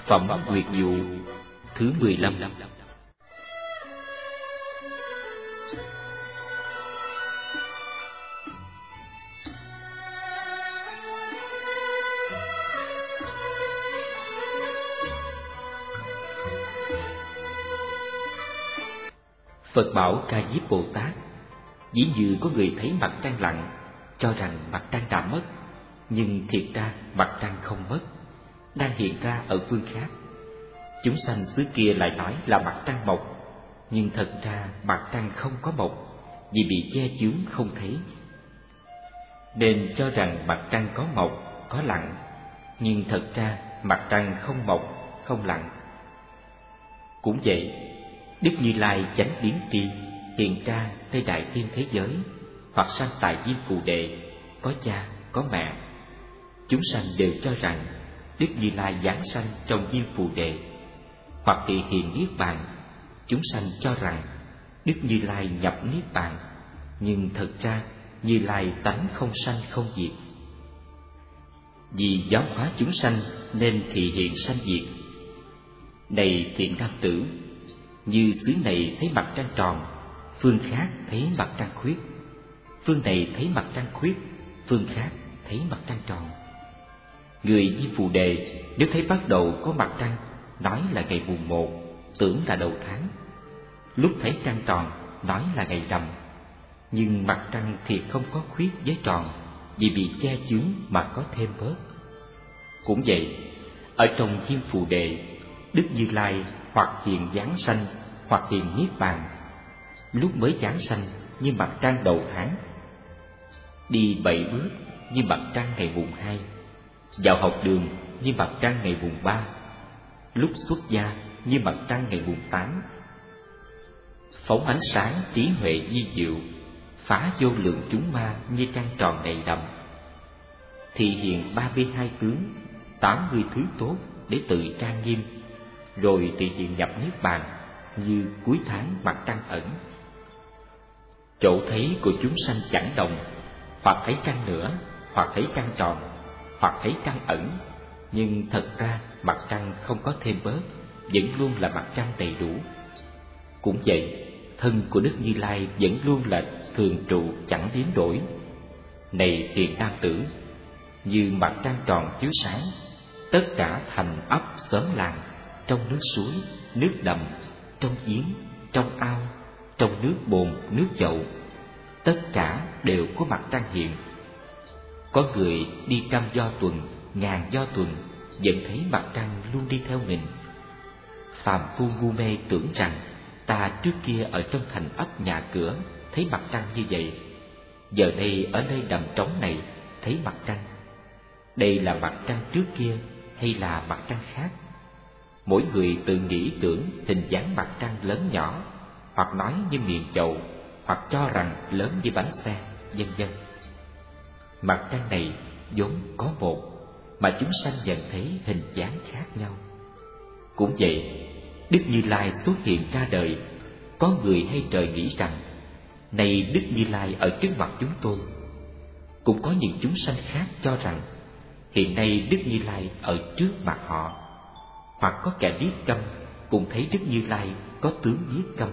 Phẩm Nguyệt Dụ thứ 15. Phật bảo Ca Diếp Bồ Tát: dĩ như có người thấy mặt trăng lặn, cho rằng mặt trăng đã mất, nhưng thiệt ra mặt trăng không mất, đang hiện ra ở phương khác. Chúng sanh xứ kia lại nói là mặt trăng mọc, nhưng thật ra mặt trăng không có mọc, vì bị che chướng không thấy. Nên cho rằng mặt trăng có mọc, có lặn, nhưng thật ra mặt trăng không mọc, không lặn. Cũng vậy, Đức Như Lai chánh biến tri hiện ra nơi đại thiên thế giới, hoặc sanh tại Diêm Phù Đề, có cha, có mẹ. Chúng sanh đều cho rằng Đức Như Lai giáng sanh trong Diêm Phù Đề, hoặc thị hiện Niết Bàn. Chúng sanh cho rằng Đức Như Lai nhập Niết Bàn, nhưng thật ra Như Lai tánh không sanh không diệt. Vì giáo hóa chúng sanh nên thị hiện sanh diệt. Này thiện nam tử, như xứ này thấy mặt trăng tròn, phương khác thấy mặt trăng khuyết. Phương này thấy mặt trăng khuyết, phương khác thấy mặt trăng tròn. Người Diêm Phù Đề nếu thấy bắt đầu có mặt trăng, nói là ngày mùng 1, tưởng là đầu tháng. Lúc thấy trăng tròn, nói là ngày rằm. Nhưng mặt trăng thiệt không có khuyết với tròn, vì bị che chướng mà có thêm bớt. Cũng vậy, ở trong Diêm Phù Đề, Đức Như Lai hoặc hiện giáng sanh, hoặc hiện Niết Bàn. Lúc mới giáng sanh như mặt trăng đầu tháng, đi 7 bước như mặt trăng ngày mùng 2, vào học đường như mặt trăng ngày mùng 3, lúc xuất gia như mặt trăng ngày mùng 8. Phóng ánh sáng trí huệ vi diệu, phá vô lượng chúng ma như trăng tròn đầy đậm. Thị hiện 32 tướng, 80 thứ tốt để tự trang nghiêm, rồi thị hiện nhập Niết Bàn như cuối tháng mặt trăng ẩn. Chỗ thấy của chúng sanh chẳng đồng, hoặc thấy trăng nửa, hoặc thấy trăng tròn, hoặc thấy trăng ẩn, nhưng thật ra mặt trăng không có thêm bớt, vẫn luôn là mặt trăng đầy đủ. Cũng vậy, thân của Đức Như Lai vẫn luôn là thường trụ chẳng biến đổi. Này thiện nam tử, như mặt trăng tròn chiếu sáng, tất cả thành ấp xóm làng, trong nước suối, nước đầm, trong giếng, trong ao, trong nước bồn, nước chậu, tất cả đều có mặt trăng hiện. Có người đi 100 do tuần, 1000 do tuần, vẫn thấy mặt trăng luôn đi theo mình. Phàm phu ngu mê tưởng rằng ta trước kia ở trong thành ấp nhà cửa thấy mặt trăng như vậy, giờ đây ở nơi đầm trống này thấy mặt trăng. Đây là mặt trăng trước kia hay là mặt trăng khác? Mỗi người tự nghĩ tưởng hình dáng mặt trăng lớn nhỏ, hoặc nói như miệng chậu, hoặc cho rằng lớn như bánh xe, vân vân. Mặt trăng này vốn có một, mà chúng sanh dần thấy hình dáng khác nhau. Cũng vậy, Đức Như Lai xuất hiện ra đời, có người hay trời nghĩ rằng này Đức Như Lai ở trước mặt chúng tôi. Cũng có những chúng sanh khác cho rằng hiện nay Đức Như Lai ở trước mặt họ. Hoặc có kẻ điếc câm cũng thấy Đức Như Lai có tướng điếc câm.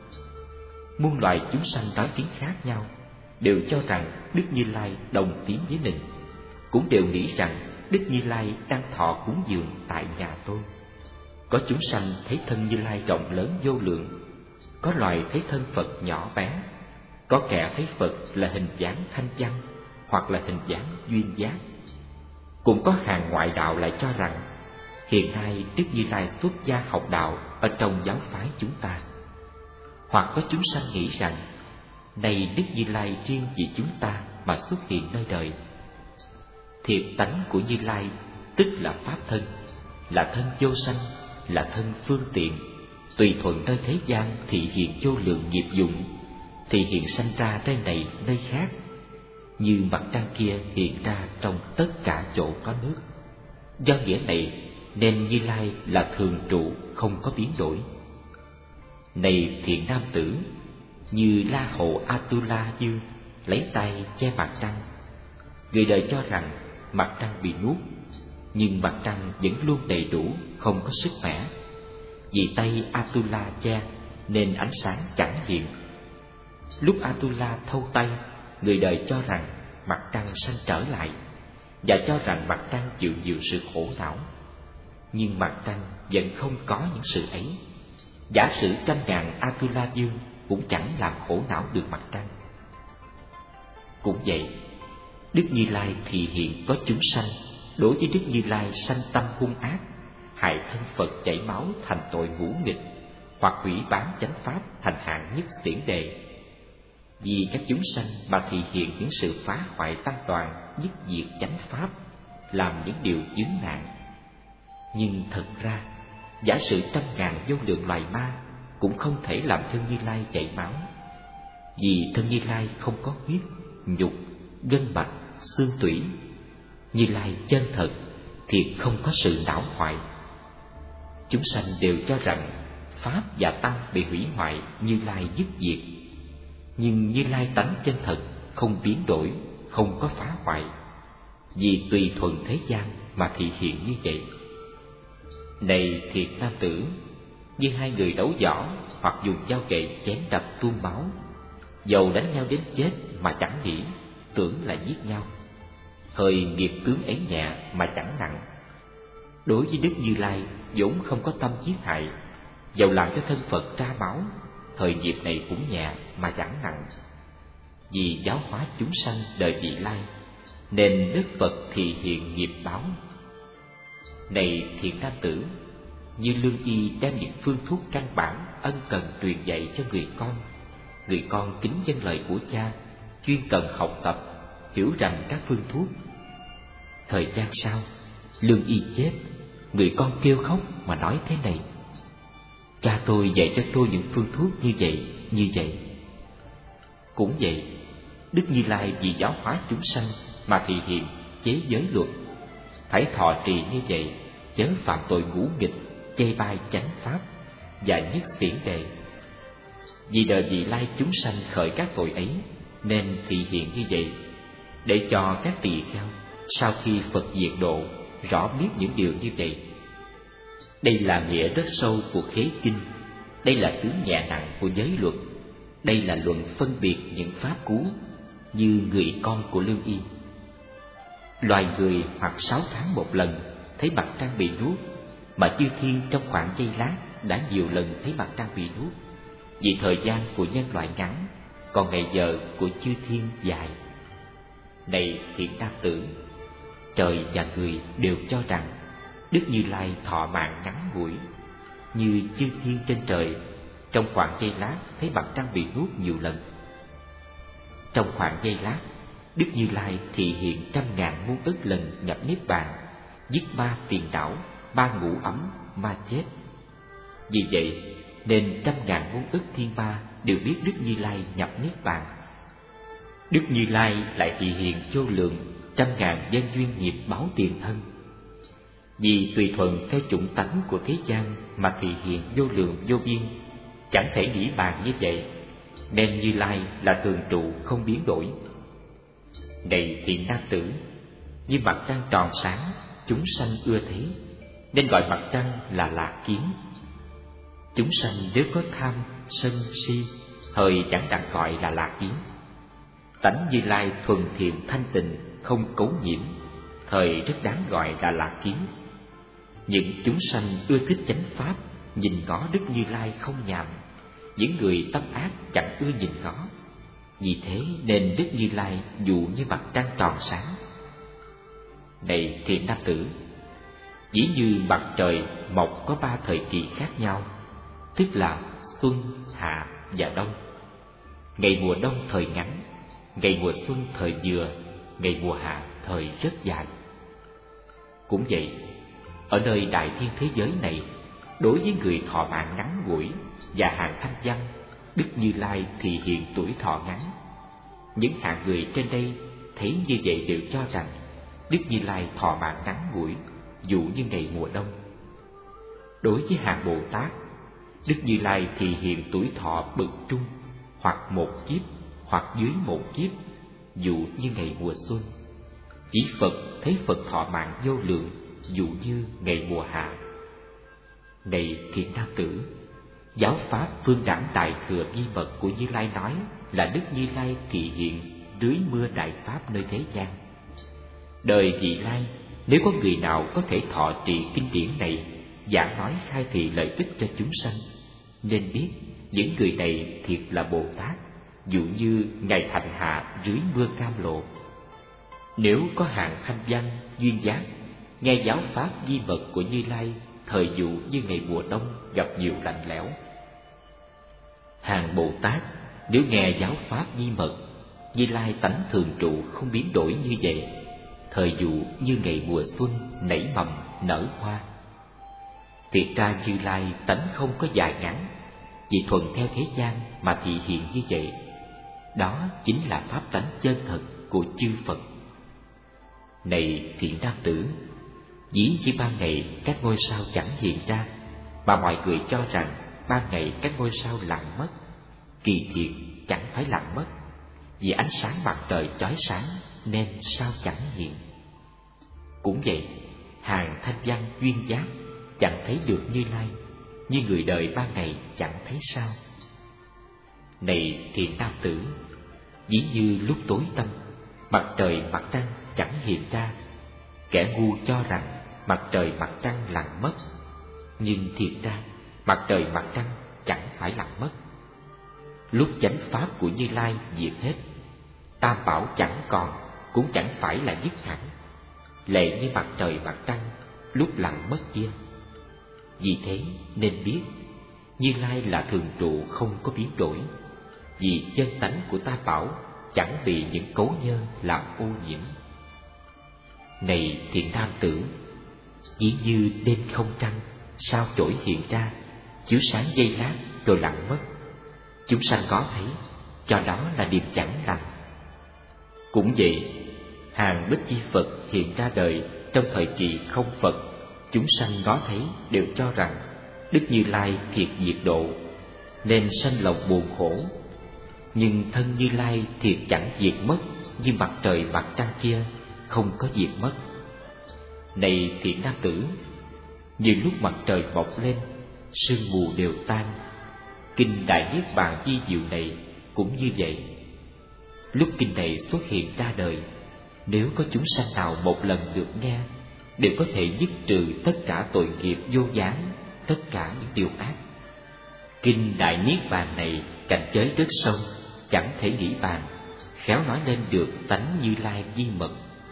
Muôn loài chúng sanh nói tiếng khác nhau, đều cho rằng Đức Như Lai đồng tiếng với mình, cũng đều nghĩ rằng Đức Như Lai đang thọ cúng dường tại nhà tôi. Có chúng sanh thấy thân Như Lai rộng lớn vô lượng, có loài thấy thân Phật nhỏ bé, có kẻ thấy Phật là hình dáng thanh văn, hoặc là hình dáng duyên giác. Cũng có hàng ngoại đạo lại cho rằng hiện nay Đức Như Lai xuất gia học đạo ở trong giáo phái chúng ta. Hoặc có chúng sanh nghĩ rằng này Đức Như Lai riêng vì chúng ta mà xuất hiện nơi đời. Thiệt tánh của Như Lai tức là pháp thân, là thân vô sanh, là thân phương tiện, tùy thuận nơi thế gian thị hiện vô lượng nghiệp dụng, thị hiện sanh ra nơi này nơi khác, như mặt trăng kia hiện ra trong tất cả chỗ có nước. Do nghĩa này nên Như Lai là thường trụ, không có biến đổi. Này thiện nam tử, như La Hầu Atula Dư lấy tay che mặt trăng, người đời cho rằng mặt trăng bị nuốt, nhưng mặt trăng vẫn luôn đầy đủ, không có sức mẻ. Vì tay Atula che nên ánh sáng chẳng hiện. Lúc Atula thâu tay, người đời cho rằng mặt trăng sanh trở lại và cho rằng mặt trăng chịu nhiều sự khổ não. Nhưng mặt trăng vẫn không có những sự ấy. Giả sử 100.000 Atula Dương cũng chẳng làm khổ não được mặt trăng. Cũng vậy, Đức Như Lai thì hiện có chúng sanh. Đối với Đức Như Lai sanh tâm hung ác, hại thân Phật chảy máu thành tội ngũ nghịch, hoặc hủy bán chánh pháp thành hạng nhất xiển đề. Vì các chúng sanh mà thị hiện những sự phá hoại tan toàn, nhất diệt chánh pháp, làm những điều chướng nạn. Nhưng thật ra, giả sử 100.000 vô lượng loài ma cũng không thể làm thân Như Lai chảy máu. Vì thân Như Lai không có huyết, nhục, gân mạch, xương tủy. Như Lai chân thật, thiệt không có sự đảo hoại. Chúng sanh đều cho rằng pháp và tâm bị hủy hoại, Như Lai dứt diệt. Nhưng Như Lai tánh chân thật, không biến đổi, không có phá hoại. Vì tùy thuận thế gian mà thị hiện như vậy. Này thiệt nam tử, như hai người đấu võ hoặc dùng dao gậy chém đập tuôn máu, dầu đánh nhau đến chết mà chẳng nghĩ, tưởng là giết nhau. Thời nghiệp tướng ấy nhẹ mà chẳng nặng. Đối với Đức Như Lai vốn không có tâm giết hại, dầu làm cho thân Phật ra máu, thời nghiệp này cũng nhẹ mà chẳng nặng. Vì giáo hóa chúng sanh đời vị lai, nên Đức Phật thì hiện nghiệp báo. Này thiện nam tử, như lương y đem những phương thuốc căn bản ân cần truyền dạy cho người con kính dân lời của cha, chuyên cần học tập, hiểu rằng các phương thuốc. Thời gian sau, lương y chết, người con kêu khóc mà nói thế này: cha tôi dạy cho tôi những phương thuốc như vậy. Cũng vậy, Đức Như Lai vì giáo hóa chúng sanh mà thị hiện chế giới luật, phải thọ trì như vậy, chớ phạm tội ngũ nghịch, chê bai chánh pháp và nhất xiển đề. Vì đời vị lai chúng sanh khởi các tội ấy, nên thị hiện như vậy, để cho các tỳ kheo sau khi Phật diệt độ rõ biết những điều như vậy. Đây là nghĩa rất sâu của khế kinh, đây là tướng nhẹ nặng của giới luật, đây là luận phân biệt những pháp cú, như người con của lương y. Loài người hoặc 6 tháng một lần thấy mặt trăng bị nuốt, mà chư thiên trong khoảng giây lát đã nhiều lần thấy mặt trăng bị nuốt. Vì thời gian của nhân loại ngắn, còn ngày giờ của chư thiên dài. Này thiện nam tử, trời và người đều cho rằng Đức Như Lai thọ mạng ngắn ngủi, như chư thiên trên trời trong khoảng giây lát thấy mặt trăng bị nuốt nhiều lần. Trong khoảng giây lát, Đức Như Lai thị hiện 100.000 muôn ức lần nhập niết bàn, giết ma tiền đảo, ma ngũ ấm, ma chết. Vì vậy nên 100.000 muôn ức thiên ma đều biết Đức Như Lai nhập niết bàn. Đức Như Lai lại thị hiện vô lượng 100.000 nhân duyên nghiệp báo tiền thân. Vì tùy thuận theo chủng tánh của thế gian mà thị hiện vô lượng vô biên, chẳng thể nghĩ bàn như vậy, nên Như Lai là thường trụ không biến đổi. Này thiện nam tử, như mặt trăng tròn sáng, chúng sanh ưa thấy, nên gọi mặt trăng là Lạc Kiến. Chúng sanh nếu có tham, sân, si, thời chẳng đặng gọi là Lạc Kiến. Tánh Như Lai thuần thiện thanh tịnh, không cấu nhiễm, thời rất đáng gọi là Lạc Kiến. Những chúng sanh ưa thích chánh pháp, nhìn ngó Đức Như Lai không nhàm. Những người tâm ác chẳng ưa nhìn ngó. Vì thế nên Đức Như Lai dụ như mặt trăng tròn sáng. Này thiện nam tử, chỉ như mặt trời mọc có 3 thời kỳ khác nhau, tức là xuân, hạ và đông. Ngày mùa đông thời ngắn, ngày mùa xuân thời vừa, ngày mùa hạ thời rất dài. Cũng vậy, ở nơi đại thiên thế giới này, đối với người thọ mạng ngắn ngủi và hạng thanh văn, Đức Như Lai thì hiện tuổi thọ ngắn. Những hạng người trên đây thấy như vậy đều cho rằng Đức Như Lai thọ mạng ngắn ngủi, dụ như ngày mùa đông. Đối với hạng Bồ Tát, Đức Như Lai thì hiện tuổi thọ bậc trung, hoặc 1 kiếp, hoặc dưới 1 kiếp, dụ như ngày mùa xuân. Chỉ Phật thấy Phật thọ mạng vô lượng, dụ như ngày mùa hạ. Này thiện nam tử, giáo pháp phương đẳng đại thừa vi mật của Như Lai nói là Đức Như Lai thị hiện dưới mưa đại pháp nơi thế gian. Đời vị lai, nếu có người nào có thể thọ trì kinh điển này, giảng nói khai thị lợi ích cho chúng sanh, nên biết những người này thiệt là Bồ Tát, dụ như ngày thành hạ dưới mưa cam lộ. Nếu có hạng thanh văn duyên giác, nghe giáo pháp vi mật của Như Lai, thời dụ như ngày mùa đông gặp nhiều lạnh lẽo. Hàng Bồ Tát nếu nghe giáo pháp vi mật, Như Lai tánh thường trụ không biến đổi như vậy, thời dụ như ngày mùa xuân nảy mầm nở hoa. Thiệt ra Như Lai tánh không có dài ngắn, vì thuận theo thế gian mà thị hiện như vậy. Đó chính là pháp tánh chân thật của chư Phật. Này thiện nam tử, dĩ chỉ ban ngày các ngôi sao chẳng hiện ra, mà mọi người cho rằng ban ngày các ngôi sao lặng mất. Kỳ thiệt chẳng phải lặng mất, vì ánh sáng mặt trời chói sáng nên sao chẳng hiện. Cũng vậy, hàng thanh văn duyên giác chẳng thấy được Như Lai, như người đời ban ngày chẳng thấy sao. Này thiện nam tử, ví như lúc tối tăm, mặt trời mặt trăng chẳng hiện ra, kẻ ngu cho rằng mặt trời mặt trăng lặng mất, nhưng thiệt ra mặt trời mặt trăng chẳng phải lặng mất. Lúc chánh pháp của Như Lai diệt hết, tam bảo chẳng còn cũng chẳng phải là dứt hẳn, lệ như mặt trời mặt trăng lúc lặng mất kia. Vì thế nên biết Như Lai là thường trụ không có biến đổi, vì chân tánh của tam bảo chẳng bị những cấu nhơ làm ô nhiễm. Này thiện nam tử, chỉ như đêm không trăng, sao chổi hiện ra, chiếu sáng giây lát rồi lặng mất. Chúng sanh có thấy, cho đó là điềm chẳng lành. Cũng vậy, hàng Bích Chi Phật hiện ra đời trong thời kỳ không Phật, chúng sanh có thấy đều cho rằng Đức Như Lai thiệt diệt độ, nên sanh lòng buồn khổ. Nhưng thân Như Lai thiệt chẳng diệt mất, như mặt trời mặt trăng kia không có diệt mất. Này thiện nam tử, như lúc mặt trời mọc lên, sương mù đều tan. Kinh Đại Niết Bàn Di Diệu này cũng như vậy. Lúc kinh này xuất hiện ra đời, nếu có chúng sanh nào một lần được nghe, đều có thể dứt trừ tất cả tội nghiệp vô gián, tất cả những điều ác. Kinh Đại Niết Bàn này cảnh giới rất sâu, chẳng thể nghĩ bàn, khéo nói lên được tánh Như Lai vi mật.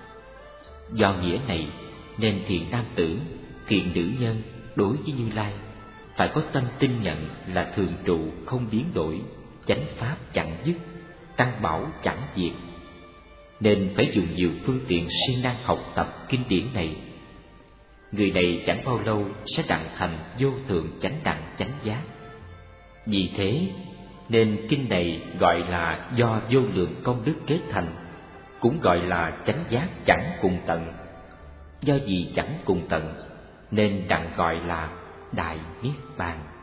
Do nghĩa này nên thiện nam tử, thiện nữ nhân đối với Như Lai phải có tâm tin nhận là thường trụ không biến đổi, chánh pháp chẳng dứt, tăng bảo chẳng diệt, nên phải dùng nhiều phương tiện siêng năng học tập kinh điển này. Người này chẳng bao lâu sẽ đặng thành vô thượng chánh đẳng chánh giác. Vì thế nên kinh này gọi là do vô lượng công đức kết thành, cũng gọi là chánh giác chẳng cùng tận. Do gì chẳng cùng tận nên đặng gọi là Đại Niết Bàn.